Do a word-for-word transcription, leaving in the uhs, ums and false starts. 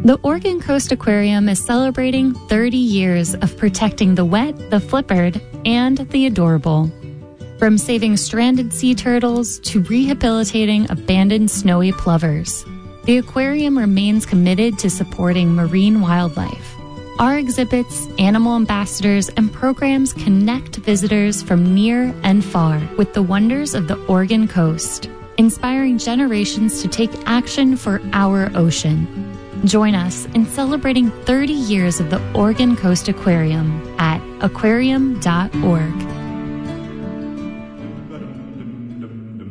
The Oregon Coast Aquarium is celebrating thirty years of protecting the wet, the flippered, and the adorable. From saving stranded sea turtles to rehabilitating abandoned snowy plovers, the aquarium remains committed to supporting marine wildlife. Our exhibits, animal ambassadors, and programs connect visitors from near and far with the wonders of the Oregon coast, inspiring generations to take action for our ocean. Join us in celebrating thirty years of the Oregon Coast Aquarium at aquarium dot org.